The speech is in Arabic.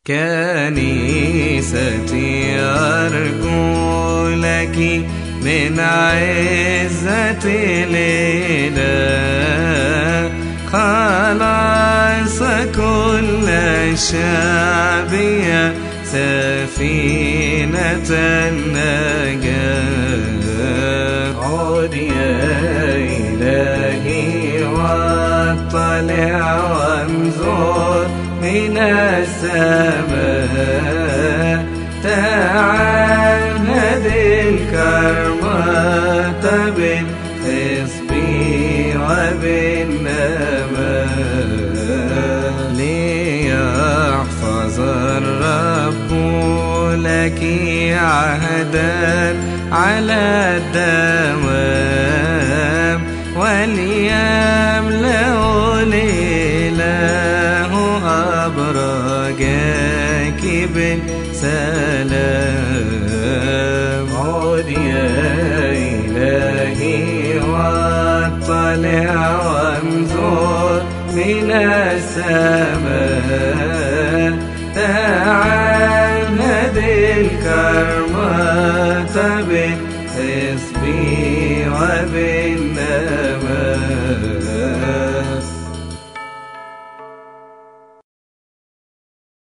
كنيستي أرجو لك من عزة الإله خلاص كل الشعب يا سفينة النجاة. عد يا إلهي واطلع وانظر من السماء تعهد الكرمة بالخصب وبالنماء ليحفظ الرب لك عهدا على الدوام وليملأ الإله أبراجك بالسلام. عد يا إلهي واطلع وانظر من السماء